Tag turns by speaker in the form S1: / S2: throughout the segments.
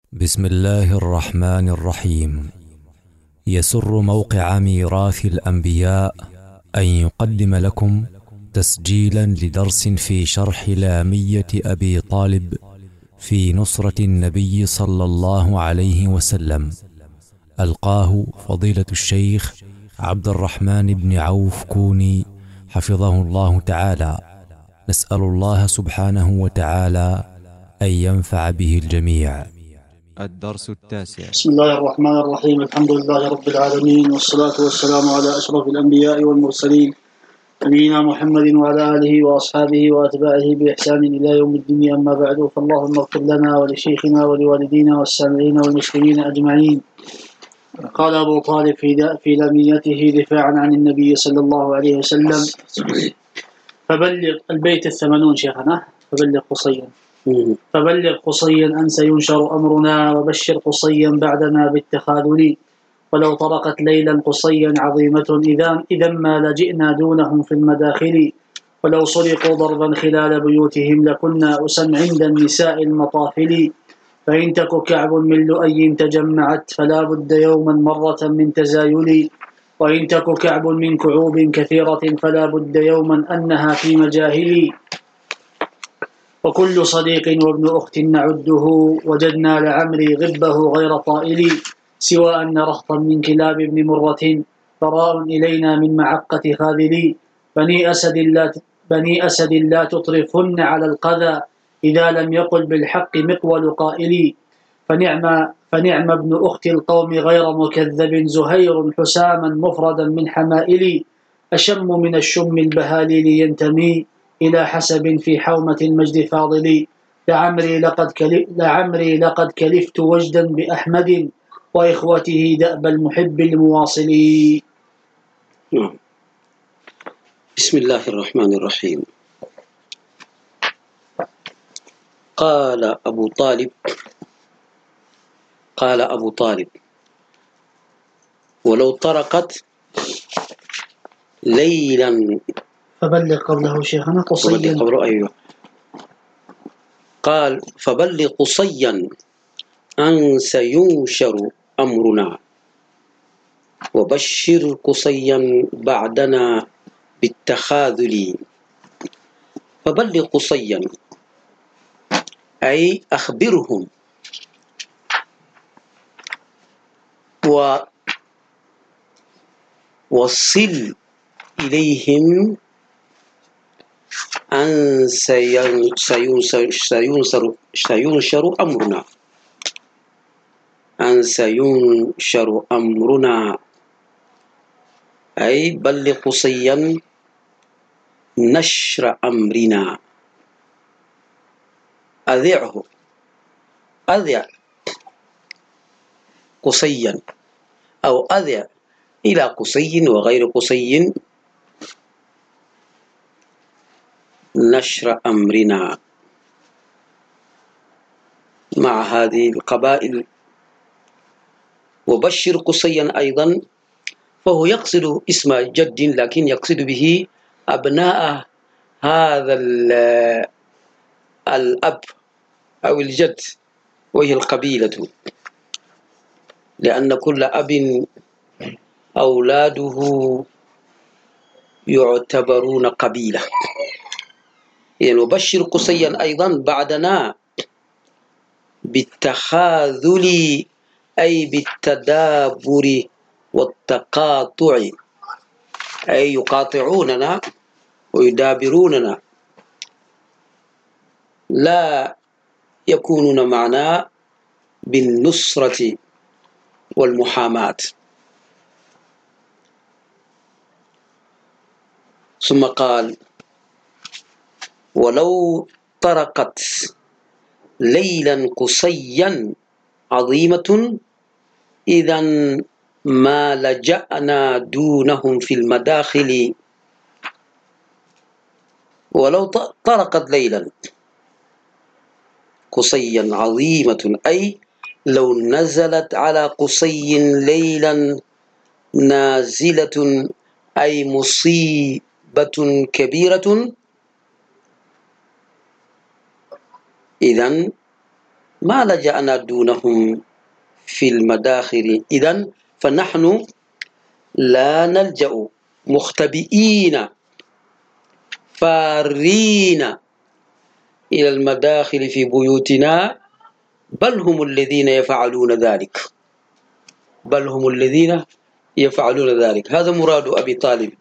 S1: بسم الله الرحمن الرحيم. يسر موقع ميراث الأنبياء أن يقدم لكم تسجيلا لدرس في شرح لامية أبي طالب في نصرة النبي صلى الله عليه وسلم، ألقاه فضيلة الشيخ عبد الرحمن بن عوف كوني حفظه الله تعالى. نسأل الله سبحانه وتعالى أن ينفع به الجميع.
S2: الدرس التاسع.
S3: بسم الله الرحمن الرحيم. الحمد لله رب العالمين، والصلاة والسلام على أشرف الأنبياء والمرسلين، نبينا محمد وعلى آله وأصحابه وأتباعه بإحسان إلى يوم الدين. أما بعد، فاللهم اغفر لنا ولشيخنا ولوالدينا والسامعين والمسلمين أجمعين. قال أبو طالب في لاميته دفاعا عن النبي صلى الله عليه وسلم: فبلغ البيت 80 شيخنا. فبلغ قصيا أن سينشر أمرنا، وبشر قصيا بعدنا بالتخاذل. ولو طرقت ليلا قصيا عظيمة، إذا ما لجئنا دونهم في المداخل. ولو سرقوا ضربا خلال بيوتهم، لكنا أسا عند النساء المطافل. فإن تك كعب من لؤي تجمعت، فلا بد يوما مرة من تزايل. وإن تك كعب من كعوب كثيرة، فلا بد يوما أنها في مجاهل. وكل صديق وابن أخت نعده، وجدنا لعمري غبه غير طائل. سوى أن رهطا من كلاب ابن مرة، فراء إلينا من معقة خاذلي. بني أسد لا تطرفن على القذى، إذا لم يقل بالحق مقول قائلي. فنعم ابن أخت القوم غير مكذب، زهير حساما مفردا من حمائلي. أشم من الشم البهاليل ينتمي، إلى حسب في حومة المجد فاضلي. لعمري لقد كلفت وجدا بأحمد، وإخوته دأب المحب المواصل.
S4: بسم الله الرحمن الرحيم. قال أبو طالب: ولو طرقت ليلا.
S3: فبلغ قبله شيخنا قصيا.
S4: أيوه. قال: فبلغ قصيا أن سينشر أمرنا، وبشر قصيا بعدنا بالتخاذل. فبلغ قصيا أي أخبرهم ووصل إليهم أن سينشر أمرنا، أي بلغ قصيا نشر أمرنا. أذع قصيا، أو أذع إلى قصي وغير قصي نشر أمرنا مع هذه القبائل. وبشر قصيا أيضا، فهو يقصد اسم جد، لكن يقصد به أبناء هذا الأب أو الجد، وهي القبيلة، لأن كل أب أولاده يعتبرون قبيلة. يعني وبشر قصيا أيضا بعدنا بالتخاذل، أي بالتدابر والتقاطع، أي يقاطعوننا ويدابروننا، لا يكونون معنا بالنصرة والمحاماة. ثم قال: ولو طرقت ليلا قصيا عظيمة، إذا ما لجأنا دونهم في المداخل. ولو طرقت ليلا قصيا عظيمة، أي لو نزلت على قصي ليلا نازلة، أي مصيبة كبيرة، إذن ما لجأنا دونهم في المداخل. إذن فنحن لا نلجأ مختبئين فارين إلى المداخل في بيوتنا، بل هم الذين يفعلون ذلك، بل هم الذين يفعلون ذلك. هذا مراد أبي طالب.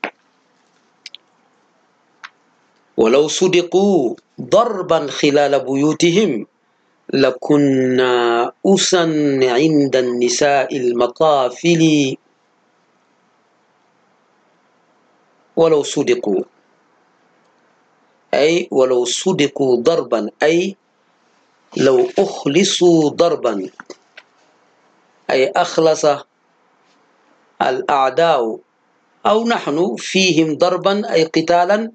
S4: ولو صدقوا ضربا خلال بيوتهم لكنا أسا عند النساء المطافل. ولو صدقوا أي ولو صدقوا ضربا، أي لو أخلصوا ضربا، أي أخلص الأعداء أو نحن فيهم ضربا أي قتالا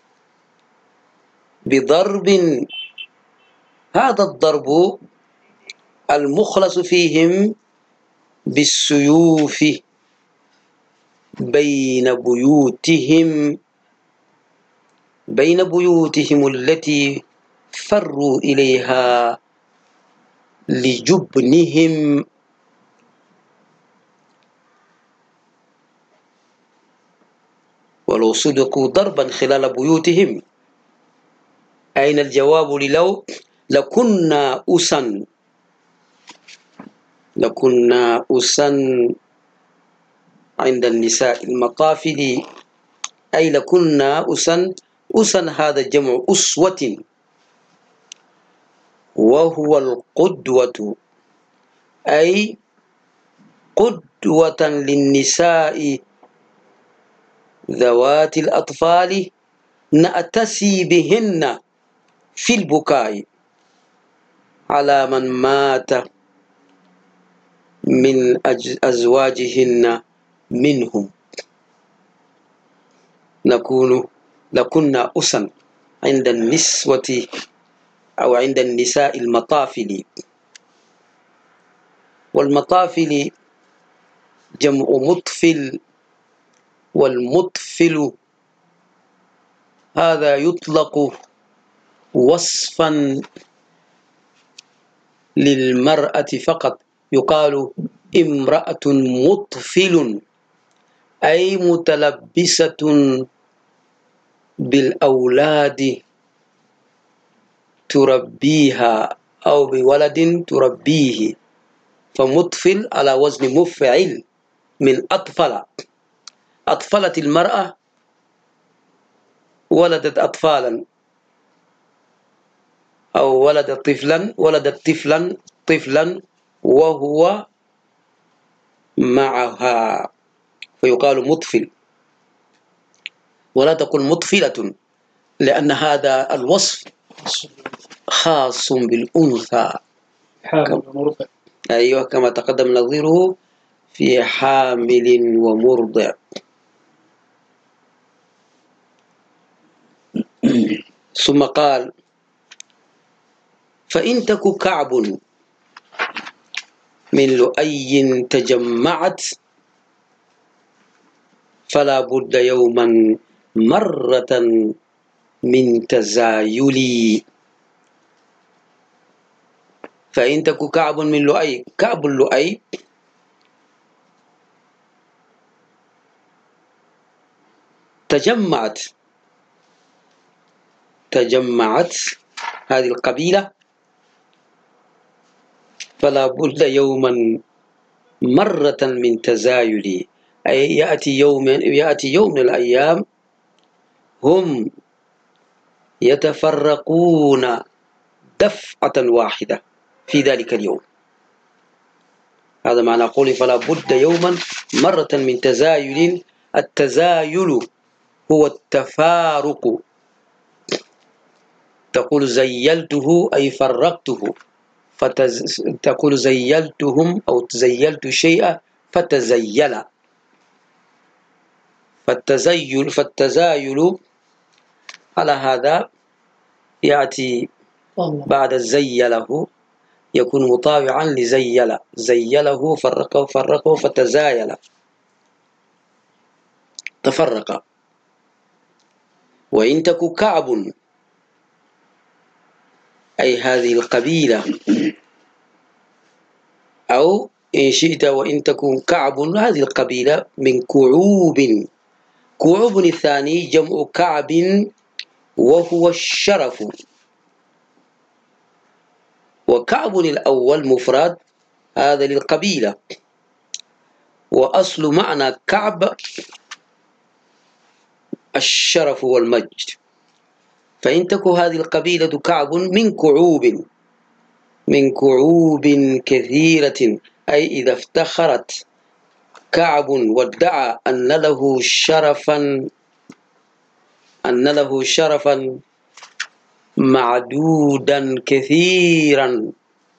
S4: بضرب. هذا الضرب المخلص فيهم بالسيوف بين بيوتهم التي فروا إليها لجبنهم. ولو صدقوا ضربا خلال بيوتهم، أين الجواب للو؟ لكنا أسا عند النساء المقافل، أي لكنا أسا هذا جمع أسوة، وهو القدوة، أي قدوة للنساء ذوات الأطفال نأتسي بهن في البكاء على من مات من أزواجهن منهم. لكنا أسا عند النسوة أو عند النساء المطافل. والمطافل جمع مطفل، والمطفل هذا يطلق وصفا للمرأة فقط، يقال امرأة مطفل، أي متلبسة بالأولاد تربيها أو بولد تربيه، فمطفل على وزن مفعل من أطفل. أطفلت المرأة، ولدت أطفالا، أو ولدت طفلا وهو معها، فيقال مطفل. ولا تقل مطفلة، لأن هذا الوصف خاص بالأنثى، أيوة، كما تقدم نظيره في حامل ومرضع. ثم قال: فإن تك كعب من لؤي تجمعت فلا بد يوما مرة من تزايل. فإن تك كعب من لؤي، كعب اللؤي تجمعت هذه القبيلة، فلا بد يوما مرة من تزايل، أي يأتي يوم من الأيام هم يتفرقون دفعة واحدة في ذلك اليوم. هذا معنى قولي فلا بد يوما مرة من تزايل. التزايل هو التفارق. تقول زيلته أي فرقته، تقول زيلتهم أو تزيلت شيئا فتزيل. فالتزايل على هذا يأتي بعد زيله، يكون مطابعا لزيل، زيله فرقه فتزايل، تفرق. وإن تك كعب أي هذه القبيلة أو إن شئت وإن تكون كعب، هذه القبيلة من كعوب. كعوب الثاني جمع كعب وهو الشرف، وكعب الأول مفرد، هذا للقبيلة. وأصل معنى كعب الشرف والمجد، فإن تكن هذه القبيلة كعب من كعوب، من كعوب كثيرة، أي إذا افتخرت كعب وادعى أن له شرفا معدودا كثيرا،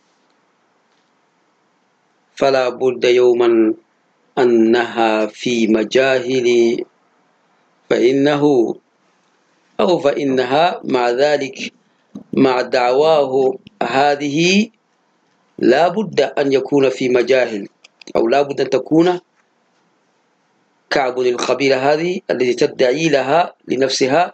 S4: فلا بد يوما أنها في مجاهل، فإنها مع ذلك، مع دعواه هذه لا بد أن يكون في مجاهل، أو لا بد أن تكون كعب القبيلة هذه التي تدعي لنفسها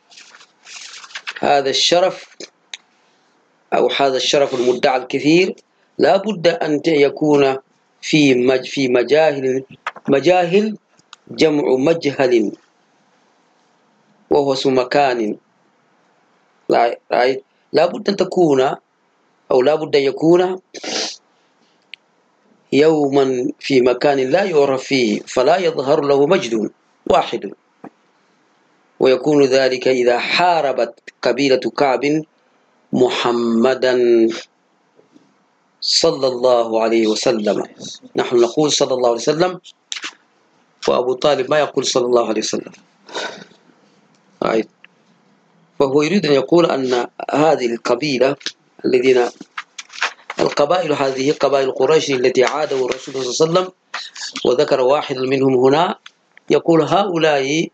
S4: هذا الشرف، أو هذا الشرف المدعى الكثير، لا بد أن يكون في مجاهل. مجاهل جمع مجهل، وهو اسم مكان. لا بد أن تكون، أو لا بد أن يكون يوما في مكان لا يعرف فيه، فلا يظهر له مجد واحد، ويكون ذلك إذا حاربت قبيلة كعب محمدا صلى الله عليه وسلم. نحن نقول صلى الله عليه وسلم، وأبو طالب ما يقول صلى الله عليه وسلم. فهو يريد أن يقول أن هذه القبيلة القبائل هذه قبائل قريش التي عادوا الرسول صلى الله عليه وسلم، وذكر واحد منهم هنا، يقول هؤلاء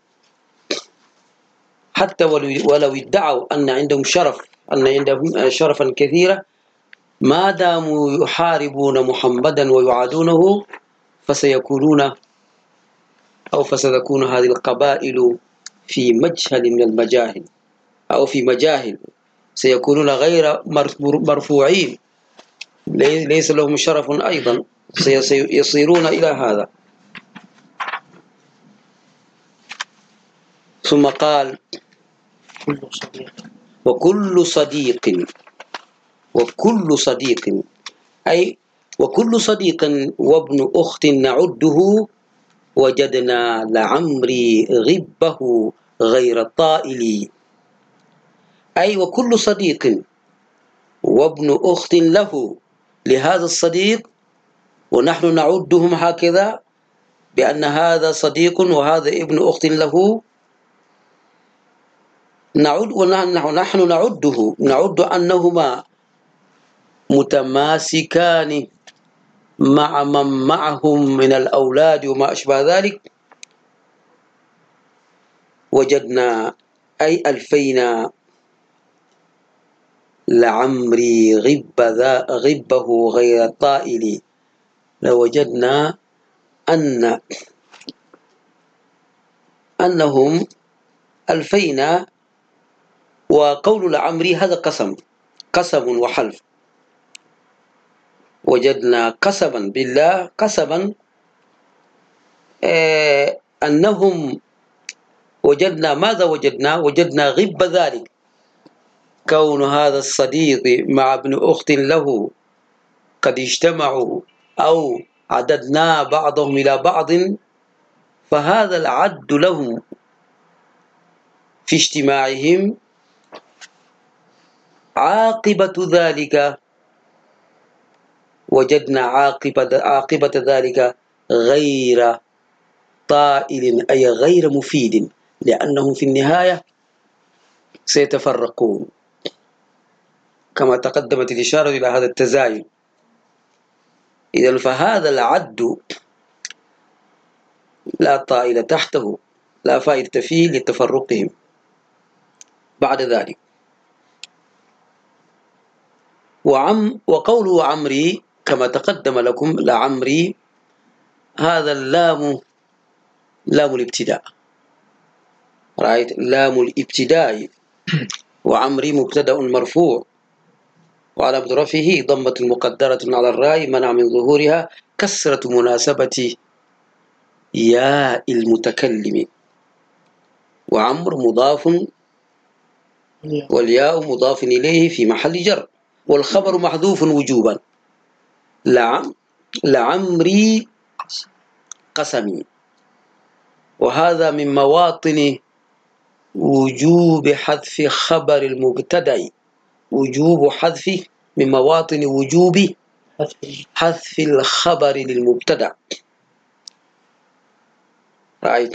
S4: حتى ولو ادعوا أن عندهم شرفا كثيرا، ما داموا يحاربون محمدا ويعادونه، فستكون هذه القبائل في مجهل من المجاهل، أو في مجاهل، سيكونون غير مرفوعين، ليس لهم شرف أيضا، سيصيرون إلى هذا. ثم قال وكل صديق أي وكل صديق وابن أخت نعده، وجدنا لعمري غبه غير طائل. أي وكل صديق وابن أخت له، لهذا الصديق، ونحن نعدهم هكذا بأن هذا صديق وهذا ابن أخت له، ونحن نعد أنهما متماسكان مع من معهم من الأولاد وما أشبه ذلك. وجدنا أي ألفينا لعمري غبه غير طائل، لوجدنا أنهم ألفينا. وقول لعمري هذا قسم وحلف، وجدنا قسما بالله، قسما أنهم وجدنا ماذا؟ وجدنا غب ذلك، كون هذا الصديق مع ابن أخت له قد اجتمعوا، أو عددنا بعضهم إلى بعض، فهذا العد لهم في اجتماعهم عاقبة ذلك، وجدنا عاقبة ذلك غير طائل، أي غير مفيد، لأنهم في النهاية سيتفرقون، كما تقدمت الإشارة إلى هذا التزايد. إذن فهذا العد لا طائل تحته، لا فائدة فيه لتفرقهم بعد ذلك. وقوله عمري كما تقدم لكم، لعمري، هذا اللام لام الابتداء، لام الابتداء، وعمري مبتدأ مرفوع، وعلامة رفعه ضمة مقدرة على الراء منع من ظهورها كسرة مناسبة ياء المتكلم، وعمر مضاف والياء مضاف إليه في محل جر، والخبر محذوف وجوبا. لعمري قسمي، وهذا من مواطن وجوب حذف خبر المبتدأ، وجوب حذف من مواطن وجوب حذف الخبر للمبتدأ. رأيت؟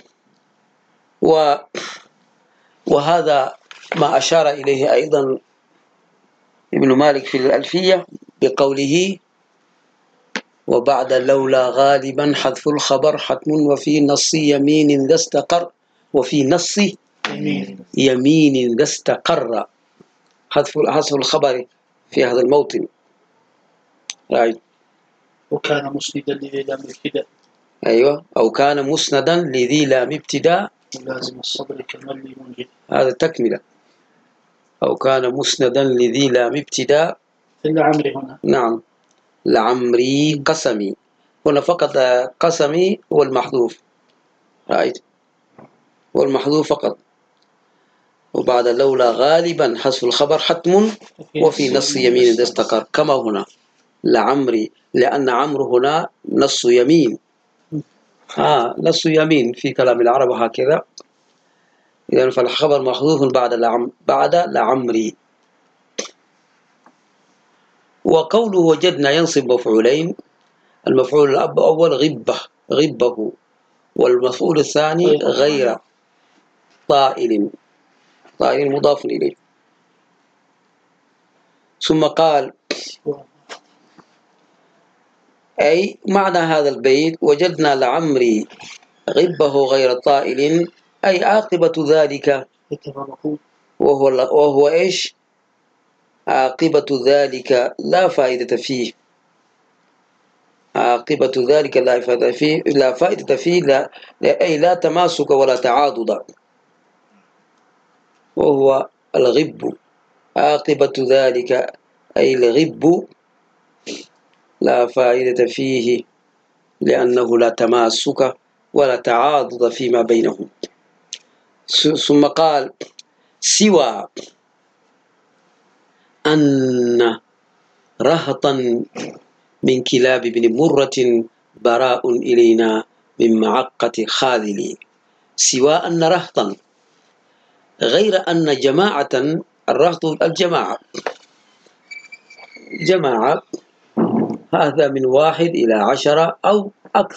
S4: وهذا ما أشار إليه أيضا ابن مالك في الألفية بقوله: وبعد لولا غالبا حذف الخبر حتم، وفي نص يمين ذا استقر، وفي نص يمين ذا استقر، حذف الخبر في هذا الموطن. رأيت؟
S3: وكان مسندا لذي لام ابتداء.
S4: أيوة، أو كان مسندا لذي لام ابتداء
S3: ولازم الصبر كالملي منجد.
S4: هذا تكملة. أو كان مسندا لذي لام ابتداء
S3: في العمر هنا.
S4: نعم، لعمري قسمي، هنا فقط قسمي هو المحذوف. رأيت؟ والمحذوف فقط. وبعد لولا غالبا حذف الخبر حتم، وفي نص يمين إذا استقر، كما هنا لعمري، لأن عمرو هنا نص يمين. نص يمين في كلام العرب هكذا. إذن فالخبر محذوف بعد لعمري. وقوله وجدنا ينصب مفعولين، المفعول الأول غبه، والمفعول الثاني غير طائل مضاف إليه. ثم قال: أي معنى هذا البيت وجدنا لعمري غبه غير طائل، أي عاقبة ذلك، وهو إيش؟ عاقبة ذلك لا فائدة فيه. عاقبة ذلك لا فائدة فيه، أي لا تماسك ولا تعاضد، وهو الغب. عاقبة ذلك أي الغب لا فائدة فيه، لأنه لا تماسك ولا تعاضد فيما بينهم. ثم قال: سوى أن رهطا من كلاب بن مرة براء إلينا من معقة خاذلي. سوى أن رهطا، غير أن جماعة، الرهط الجماعة، جماعة هذا من 1 إلى 10 أو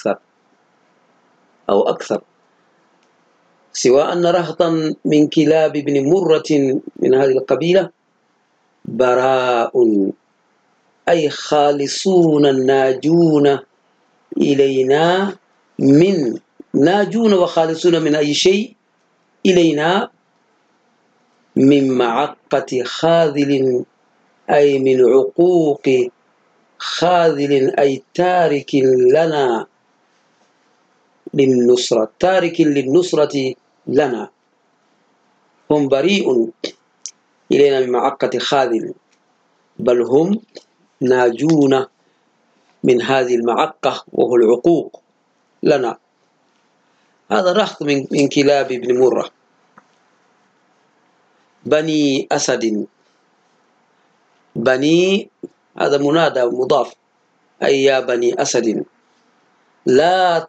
S4: أكثر. سوى أن رهطا من كلاب بن مرة من هذه القبيلة براء، أي خالصون ناجون إلينا، من ناجون وخالصون من أي شيء إلينا، من معقة خاذل، أي من عقوق خاذل، أي تارك لنا للنصرة، تارك للنصرة لنا. هم بريء إلينا من معقة خاذل، بل هم ناجون من هذه المعقة وهو العقوق لنا. هذا رهط من كلاب بن مرة. بني أسد، بني هذا منادى مضاف، أي يا بني أسد لا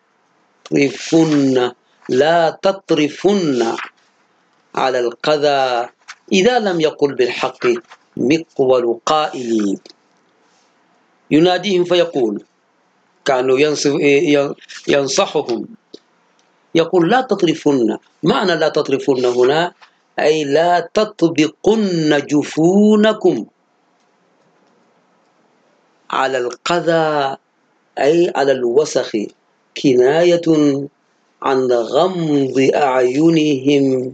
S4: تطرفن على القذى إذا لم يقل بالحق مقول قائلي. يناديهم فيقول، كأنه ينصحهم، يقول لا تطرفن. معنى لا تطرفن هنا أي لا تطبقن جفونكم على القذى، أي على الوسخ، كناية عن غمض أعينهم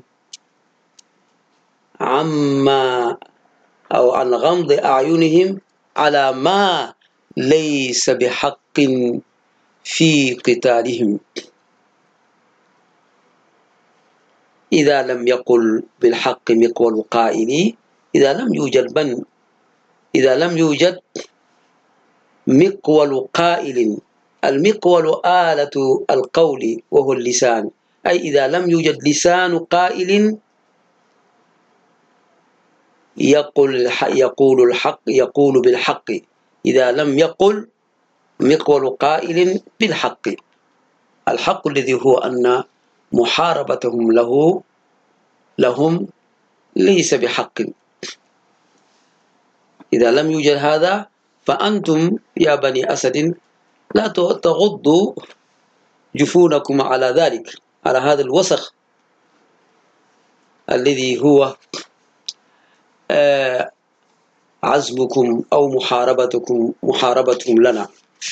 S4: عن غمض أعينهم على ما ليس بحق في قتالهم، إذا لم يقل بالحق مقول قائلي، إذا لم يوجد من إذا لم يوجد مقول قائل. المقول آلة القول وهو اللسان، أي إذا لم يوجد لسان قائل يقول الحق، يقول بالحق. إذا لم يقل مقول قائل بالحق، الحق الذي هو أن محاربتهم لهم ليس بحق. إذا لم يوجد هذا فأنتم يا بني أسد لا تغضوا جفونكم على ذلك، على هذا الوسخ الذي هو عزمكم أو محاربتهم لنا.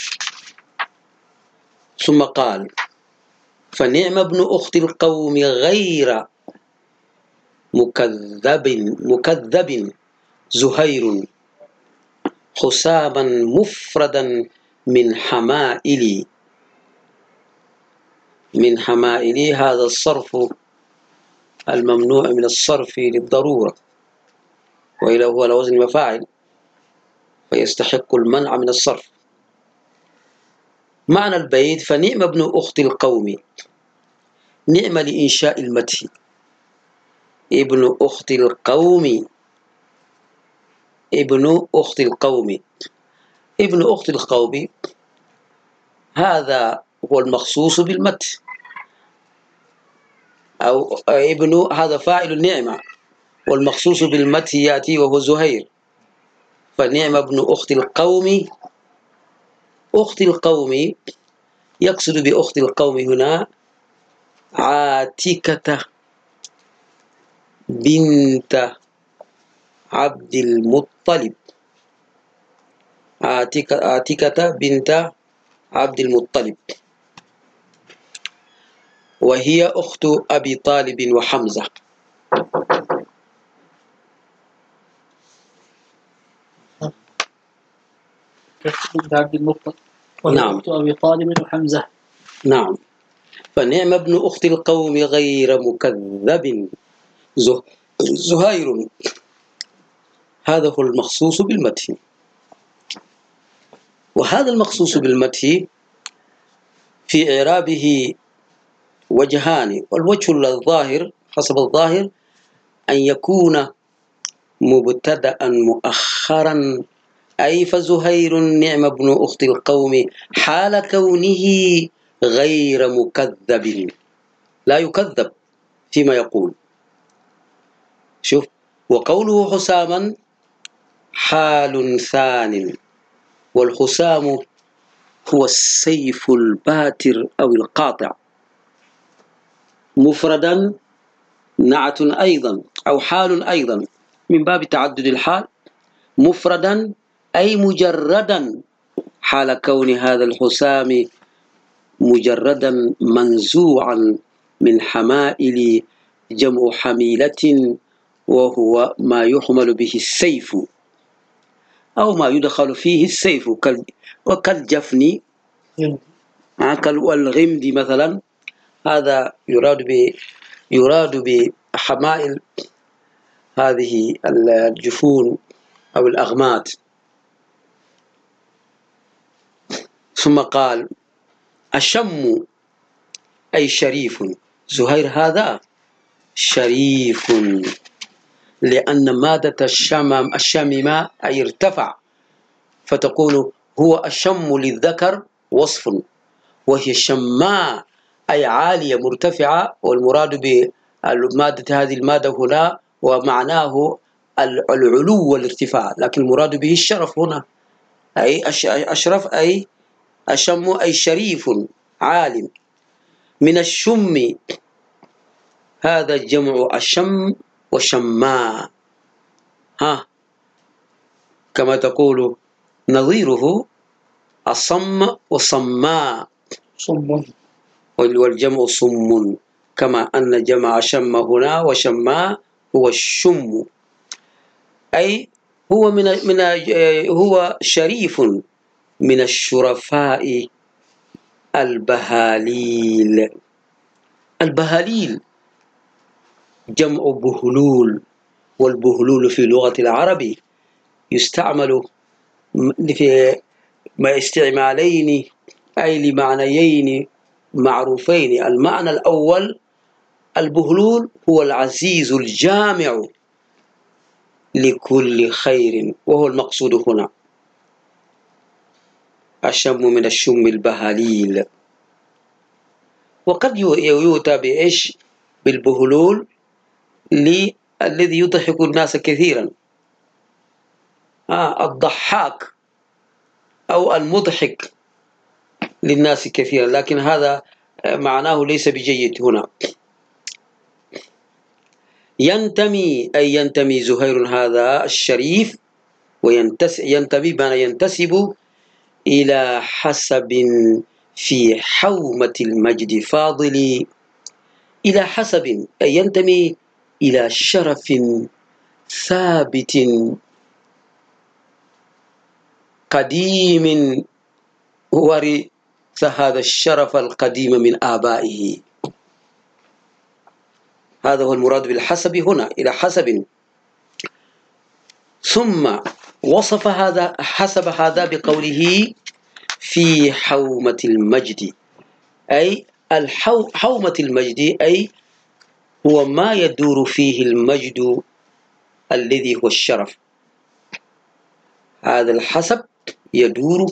S4: ثم قال: فنعم ابن أخت القوم غير مكذب زهير حساما مفردا من حمائلي. هذا الصرف الممنوع من الصرف للضرورة، وإلا هو على وزن مفاعل فيستحق المنع من الصرف. معنى البيت: فنعم ابن أخت القوم، نعم لإنشاء المدح، ابن أخت القوم، ابن أخت القوم، ابن أخت القوم، هذا هو المخصوص بالمدح، أو ابن هذا فاعل النعمة، والمخصوص بالمدح يأتي وهو زهير. فنعم ابن أخت القوم، أخت القوم يقصد بأخت القوم هنا عاتكة بنت عبد المطلب، عاتكة بنت عبد المطلب، وهي أخت أبي طالب وحمزة.
S3: بنت عبد المطلب وهي
S4: نعم.
S3: أخت أبي طالب وحمزة.
S4: نعم. فنعم ابن أخت القوم غير مكذب زهير، هذا هو المخصوص بالمدح. وهذا المخصوص بالمدح في إعرابه وجهان، والوجه الظاهر حسب الظاهر أن يكون مبتدأ مؤخرا، أي فزهير نعم ابن أخت القوم حال كونه غير مكذب، لا يكذب فيما يقول. شوف، وقوله حساما حال ثان، والحسام هو السيف الباتر أو القاطع، مفردا نعت أيضا أو حال أيضا من باب تعدد الحال، مفردا أي مجردا، حال كون هذا الحسام مجردا منزوعا من حمائل، جمع حميلة، وهو ما يحمل به السيف أو ما يدخل فيه السيف، وكالجفن والغمد مثلا. هذا يراد بحمائل هذه الجفون أو الأغماد. ثم قال: أشم أي شريف، زهير هذا شريف، لأن مادة الشمم أي ارتفع، فتقول هو أشم للذكر وصف، وهي شماء أي عالية مرتفعة، والمراد بمادة هذه المادة هنا ومعناه العلو والارتفاع، لكن المراد به الشرف هنا، أي أشرف، أي أشم أي شريف عالم. من الشم هذا جمع أشم وشماء، كما تقول نظيره الصم وصماء، والجمع صم، كما أن جمع شم هنا وشماء هو الشم، أي هو هو شريف من الشرفاء البهاليل. البهاليل جمع بهلول، والبهلول في لغة العرب يستعمل في استعمالين أي لمعنيين معروفين. المعنى الأول: البهلول هو العزيز الجامع لكل خير، وهو المقصود هنا. الشم من الشم البهاليل. وقد يؤتى بإيش؟ بالبهلول الذي يضحك الناس كثيرا، الضحاك أو المضحك للناس كثيرا، لكن هذا معناه ليس بجيد هنا. ينتمي أي ينتمي زهير هذا الشريف، ينتمي بمعنى ينتسب إلى حسب في حومة المجد فاضل. إلى حسب أي ينتمي إلى شرف ثابت قديم ورث هذا الشرف القديم من آبائه. هذا هو المراد بالحسب هنا، إلى حسب. ثم وصف هذا حسب هذا بقوله في حومة المجد، أي حومة المجد أي هو ما يدور فيه المجد الذي هو الشرف. هذا الحسب يدور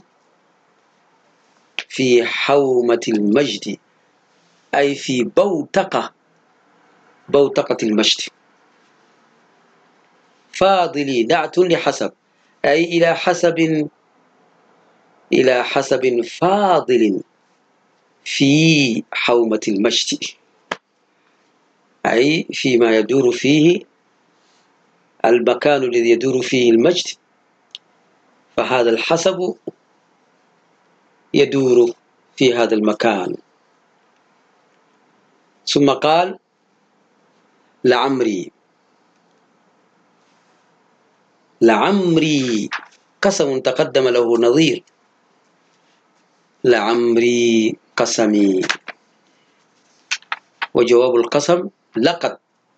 S4: في حومة المجد أي في بوتقة المجد. فاضل نعت لحسب، أي إلى حسب فاضل في حومة المجد، أي فيما يدور فيه المكان الذي يدور فيه المجد، فهذا الحسب يدور في هذا المكان. ثم قال لعمري قسم تقدم له نظير، لعمري قسمي. وجواب القسم: لقد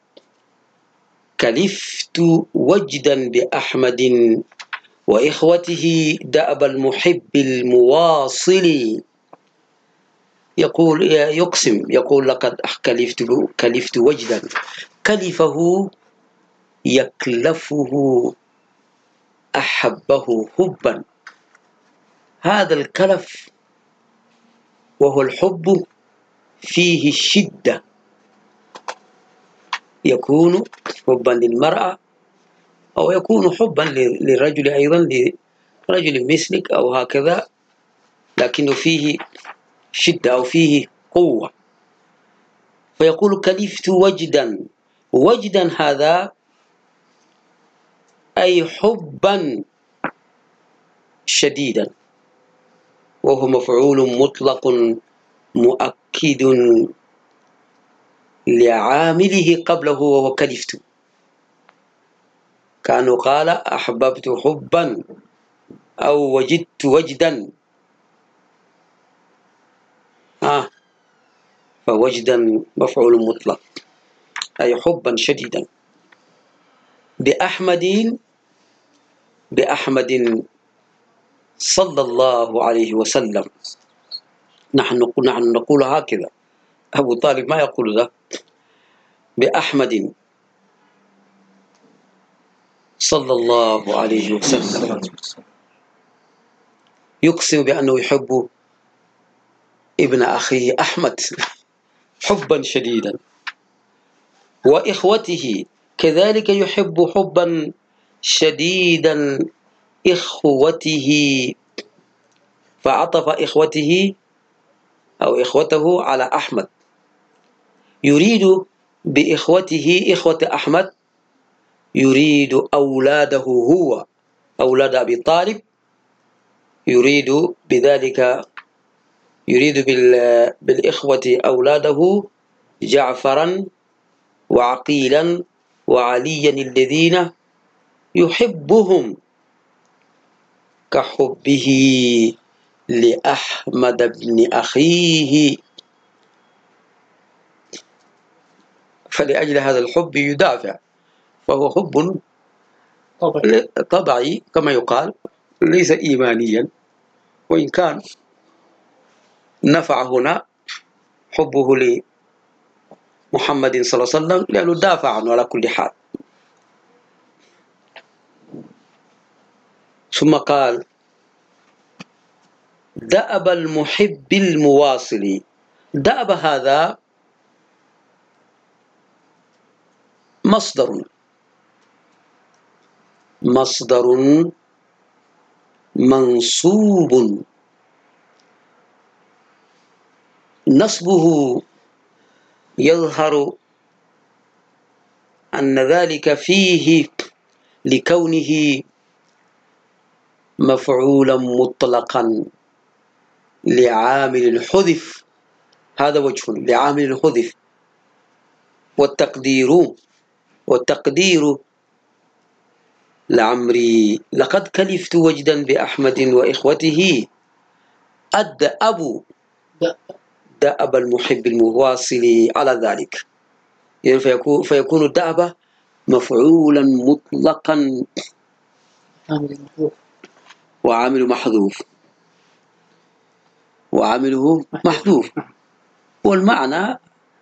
S4: كلفت وجدا بأحمد وإخوته دأب المحب المواصل. يقول لقد كلفت وجدا. كلفه يكلفه، أحبه حبا. هذا الكلف وهو الحب فيه الشدة، يكون حبا للمرأة أو يكون حبا للرجل أيضا، لرجل مثلك أو هكذا، لكنه فيه شدة أو فيه قوة. فيقول كلفت وجدا هذا أي حبا شديدا، وهو مفعول مطلق مؤكد لعامله قبله وهو كلفت، كأنه قال أحببت حبا أو وجدت وجدا. فوجدا مفعول مطلق أي حبا شديدا. بأحمد صلى الله عليه وسلم. نحن نقول هكذا، أبو طالب ما يقول ذا. بأحمد صلى الله عليه وسلم يقسم بأنه يحب ابن أخيه أحمد حبا شديدا، وإخوته كذلك يحب حبا شديدا إخوته، فعطف إخوته أو إخوته على أحمد. يريد بإخوته إخوة أحمد، يريد أولاده هو، أولاد أبي طالب، يريد بذلك بالإخوة أولاده جعفرا وعقيلا وعليا الذين يحبهم كحبه لأحمد بن أخيه، فلأجل هذا الحب يدافع، فهو حب طبعي كما يقال، ليس إيمانيا، وإن كان نفع هنا حبه لمحمد صلى الله عليه وسلم لأنه دافع عنه على كل حال. ثم قال: دأب المحب المواصل. دأب هذا مصدر منصوب، نصبه يظهر أن ذلك فيه لكونه مفعولا مطلقا لعامل حذف. هذا وجه لعامل حذف. والتقدير لعمري لقد كلفت وجدا بأحمد وإخوته دأب المحب المواصل على ذلك. يعني فيكون الدأب مفعولا مطلقا وعامل محذوف، وعامله محذوف. والمعنى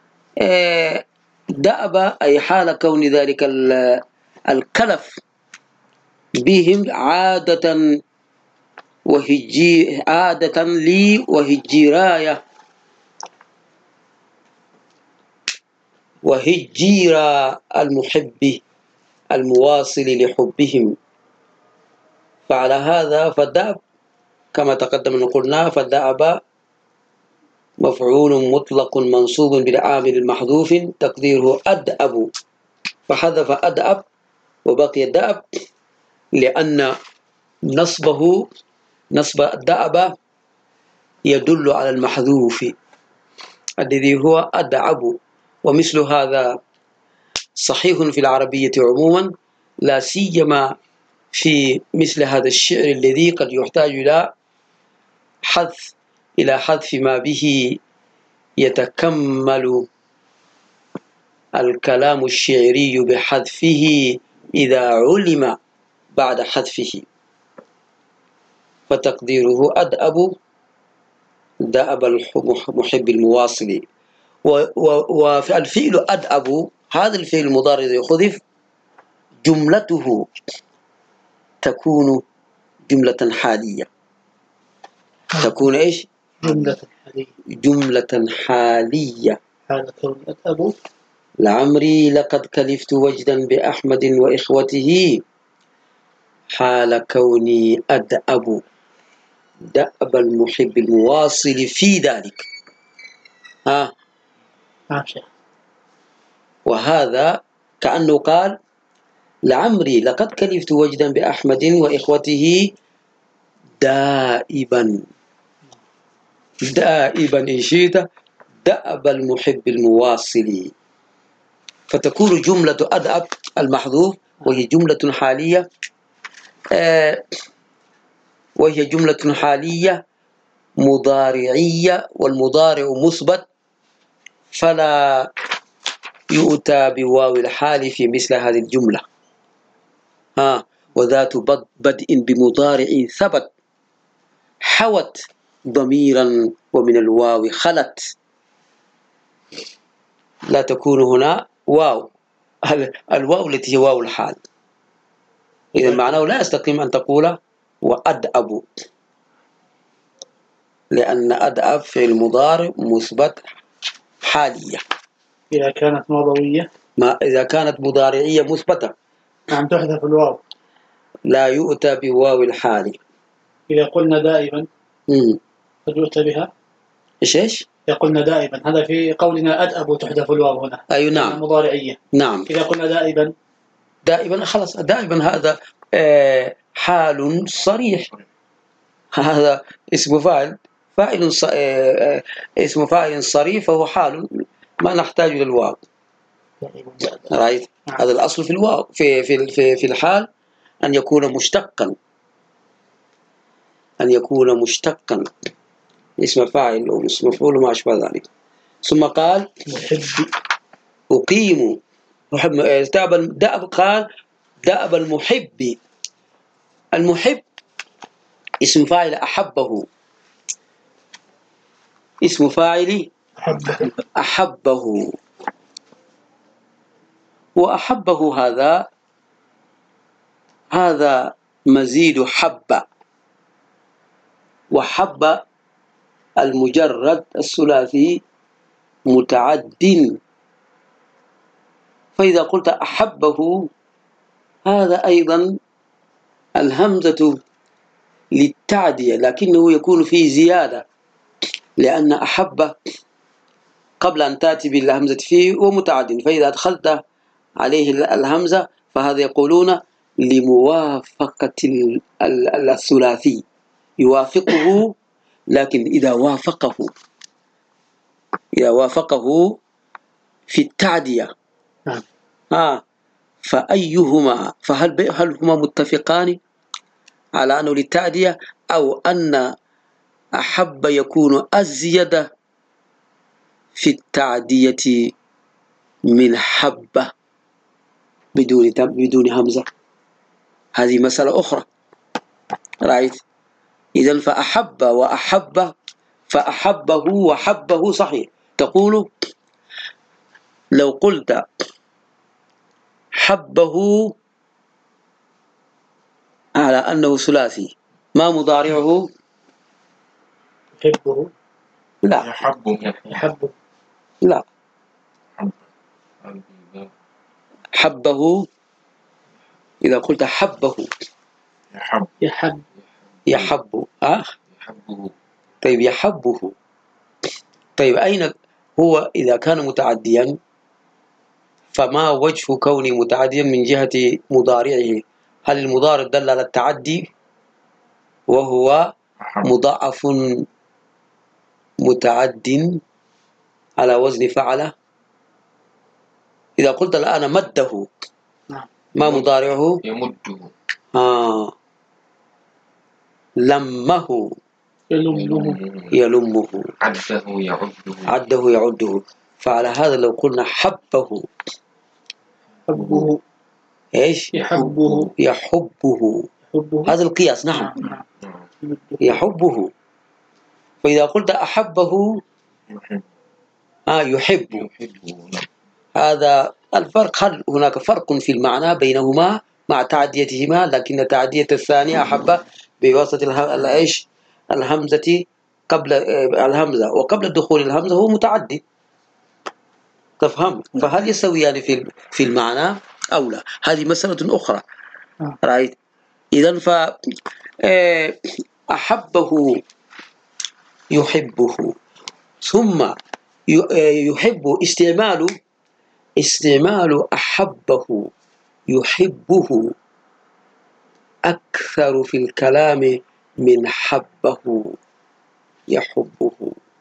S4: دأب أي حال كون ذلك الكلف بهم عادة لي وهجيراية وهجيرا المحب المواصل لحبهم. فعلى هذا فالدأب كما تقدم أن قلنا، فالدأب مفعول مطلق منصوب بالعامل المحذوف تقديره أدأب، فحذف أدأب وبقي الدأب لأن نصب الدأب يدل على المحذوف الذي هو أدعب. ومثل هذا صحيح في العربية عموما، لا سيما في مثل هذا الشعر الذي قد يحتاج إلى حذف ما به يتكمل الكلام الشعري بحذفه إذا علم بعد حذفه. فتقديره أدأب دأب المحب المواصل. والفعل أدأب هذا الفعل المضارع الذي حذف جملته تكون جملة حالية. تكون إيش؟ جملة حالية.
S3: حال كون أدأب
S4: لعمري لقد كلفت وجدا بأحمد وإخوته حال كوني أدأب دأب المحب المواصل في ذلك. وهذا كأنه قال لعمري لقد كلفت وجدا بأحمد وإخوته دائبا إن شئت دأب المحب المواصل. فتكون جملة أدأب المحذوف وهي جملة حالية، مضارعية، والمضارع مثبت فلا يؤتى بواو الحال في مثل هذه الجملة. وذات بدء بمضارع ثبت حوت ضميرا ومن الواو خلت. لا تكون هنا واو، الواو التي هي واو الحال. إذا معناه لا يستقيم أن تقول وأدأب، لأن أدأب في المضارع مثبت حالية.
S3: إذا كانت ماضوية،
S4: إذا كانت مضارعية مثبتة
S3: نعم تحذف الواو،
S4: لا يؤتى بواو الحال.
S3: إذا قلنا دائما قد يؤتى بها.
S4: إيش؟
S3: إذا قلنا دائما، هذا في قولنا أدأب تحذف الواو هنا.
S4: أي نعم.
S3: مضارعية.
S4: نعم.
S3: إذا قلنا دائما
S4: خلاص دائما هذا حال صريح. هذا اسم فاعل صريح، فهو حال ما نحتاج للواو. رايت؟ هذا الأصل في الواو في الحال أن يكون مشتقا اسم فاعل أو اسم مفعول وما أشبه ذلك. ثم قال أقيم دأب. قال دأب المحب. المحب اسم فاعل أحبه، اسم فاعل أحبه، وأحبه هذا مزيد حب، وحب المجرد الثلاثي متعد، فإذا قلت أحبه هذا أيضا الهمزة للتعدية، لكنه يكون فيه زيادة، لأن أحب قبل أن تأتي بالهمزة فيه ومتعد، فإذا أدخلت عليه الهمزة فهذا يقولون لموافقة الثلاثي، يوافقه، لكن إذا وافقه في التعدية فأيهما، فهل هما متفقان على أنه للتعدية، أو أن أحب يكون أزيد في التعدية من حبة بدون همزة؟ هذه مسألة أخرى. رأيت؟ إذن فأحب وأحب، فأحبه وحبه صحيح. تقول لو قلت حبه على أنه ثلاثي، ما مضارعه؟
S3: يحبه.
S4: لا،
S3: يحبه.
S4: لا، حبه إذا قلت حبه يحب طيب يحبه، طيب أين هو إذا كان متعديا؟ فما وجه كونه متعديا من جهة مضارعه؟ هل المضارع دل على التعدي وهو مضاعف متعد على وزن فعله؟ إذا قلت الآن مده، ما مضارعه؟
S5: يمده.
S4: لمه يلمه، عده يعده. فعلى هذا لو قلنا حبه ايش؟ يحبه. هذا القياس. نعم، يحبه. فإذا قلت أحبه يحب. هذا الفرق. هل هناك فرق في المعنى بينهما مع تعديتهما؟ لكن تعدية الثانية أحب بواسطة الهمزة قبل الهمزة، وقبل دخول الهمزة هو متعدي. تفهم؟ فهل يسويان في المعنى أو لا؟ هذه مسألة أخرى. رأيت؟ إذن أحبه يحبه، ثم يحب استعمال أحبه يحبه أكثر في الكلام من حبه يحبه.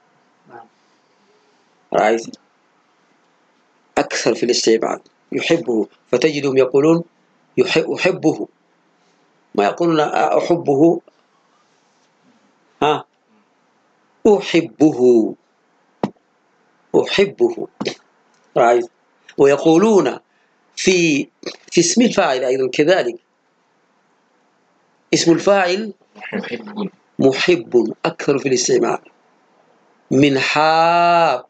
S4: رأيت؟ أكثر في الاستعمال يحبه، فتجدهم يقولون أحبه، ما يقولون أحبه، أحبه. رأيت؟ ويقولون في اسم الفاعل أيضا كذلك، اسم الفاعل محب أكثر في الاستعمال من حاب،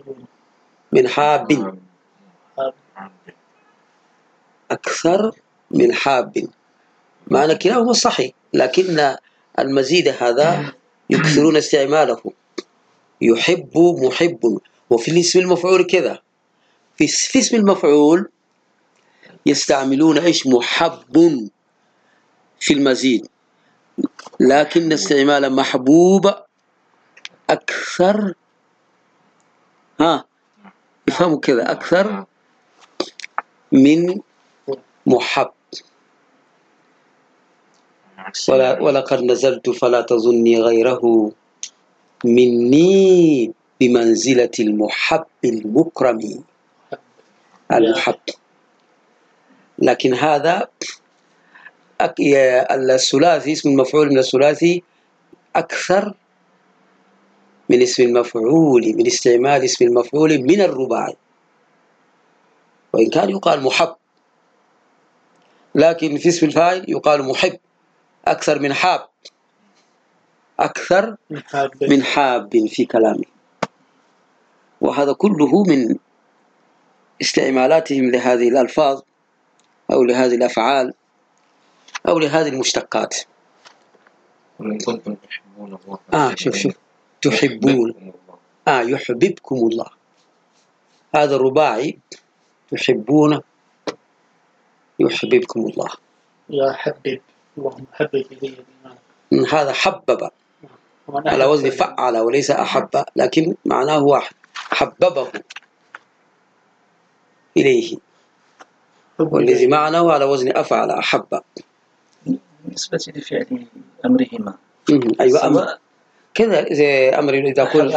S4: أكثر من حاب. معنى كلاهما صحيح، لكن المزيد هذا يكثرون استعماله. يحب محب. وفي الاسم المفعول كذا، في اسم المفعول يستعملون محب في المزيد، لكن استعمال محبوب أكثر. يفهموا كذا، أكثر من محب. ولقد نزلت فلا تظني غيره مني بمنزلة المحب المكرم المحب. لكن هذا الثلاثي، اسم المفعول من الثلاثي أكثر من اسم المفعول، من استعمال اسم المفعول من الرباعي، وإن كان يقال محب، لكن في اسم الفاعل يقال محب أكثر من حاب، أكثر من حاب في كلامه. وهذا كله من استعمالاتهم لهذه الألفاظ أو لهذه الأفعال أو لهذه المشتقات.
S5: إن كنتم تحبون الله
S4: شوف تحبون يحببكم الله. هذا الرباعي تحبون يحببكم الله.
S3: يا حبب اللهم حبب إلي الإيمان.
S4: هذا حبب على وزن فعل وليس أحب، لكن معناه واحد، حببه إليه، والذي معناه على وزن أفعل أحب.
S6: بالنسبة لفعل أمرهما
S4: أيوة أمر كذا، إذا أمر إذا قلت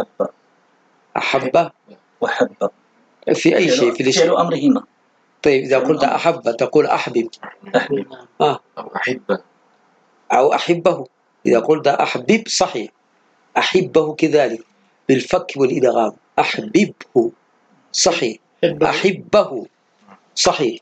S4: أحب
S6: وحب
S4: في أي شيء في
S6: فعل أمرهما.
S4: طيب إذا قلت أحب تقول أحبب
S5: أو أحبه
S4: أو أحبه. إذا قلت أحبب صحيح، أحبه كذلك بالفك والإدغام، أحببه صحيح، أحبه صحيح،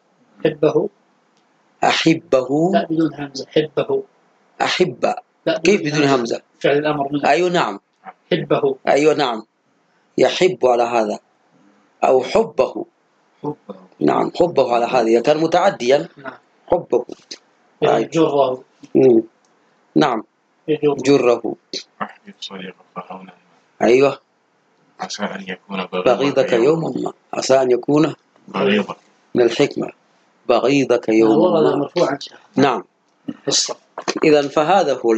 S4: أحبه
S3: لا بدون همزة، حبه
S4: أحب كيف بدون همزة؟
S3: فعل الأمر منه.
S4: أيوة نعم،
S3: حبه
S4: أيوة نعم، يحب على هذا أو حبه. نعم حبه على هذا، إذا كان متعديا حبه
S3: جره.
S4: نعم جره.
S5: أحبب صديقك فهونه.
S4: أيوة
S5: عسى أن يكون
S4: بغيضك يوما ما، عسى أن يكون
S5: بغيضك من
S4: الحكمة بغيضك يوما ما. نعم. إذن فهذا هو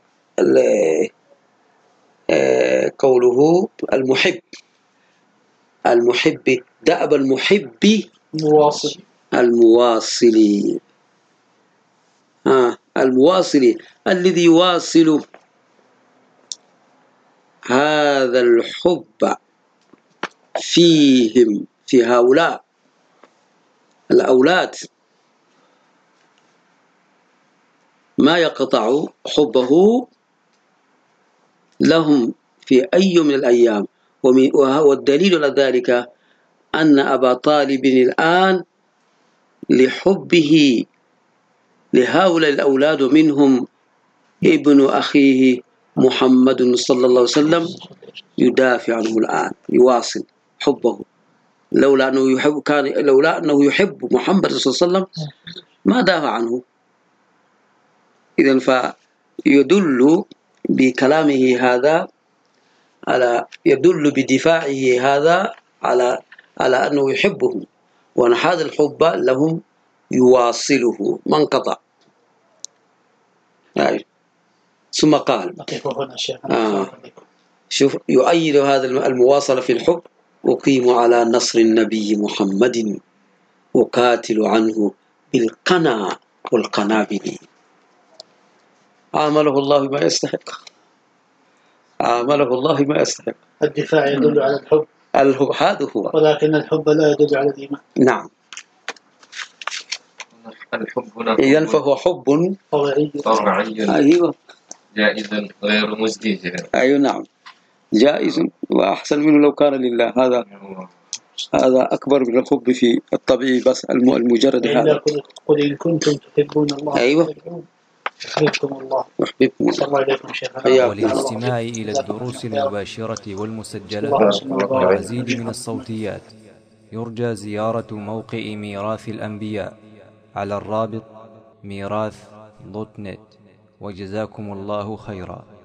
S4: قوله المحب. المحب دأب المحب المواصل المواصل الذي يواصل هذا الحب فيهم، في هؤلاء الأولاد، ما يقطع حبه لهم في أي من الأيام. والدليل على ذلك أن أبا طالب الآن لحبه لهؤلاء الأولاد منهم ابن أخيه محمد صلى الله عليه وسلم يدافع عنه الآن، يواصل حبه. لولا أنه يحب محمد صلى الله عليه وسلم ما دافع عنه. إذن فيدل بكلامه هذا يدل بدفاعه هذا على أنه يحبهم، وأن هذا الحب لهم يواصله ما انقطع. ثم قال شوف يؤيد هذا المواصلة في الحب: أقيم على نصر النبي محمد أقاتل عنه بالقنا والقنابل. عامله الله ما يستحق، عامله الله ما يستحق.
S3: الدفاع يدل على الحب،
S4: هذا هو،
S3: ولكن الحب لا يدل على الإيمان.
S4: نعم.
S5: الحب هنا
S4: إذن فهو حب
S3: طبيعي،
S4: أيوة،
S5: جائز غير مزدوج.
S4: أيوة نعم، جائز وأحسن منه لو كان لله. هذا أكبر من الحب في الطبيعي، بس المجرد هذا.
S3: قل إن كنتم تحبون الله
S4: أيوة
S3: يحببكم الله.
S4: يحببكم
S3: صلى الله عليكم شيخنا.
S1: وللاستماع إلى الدروس المباشرة والمسجلة والمزيد من الصوتيات يرجى زيارة موقع ميراث الأنبياء على الرابط ميراث.net. وجزاكم الله خيرا.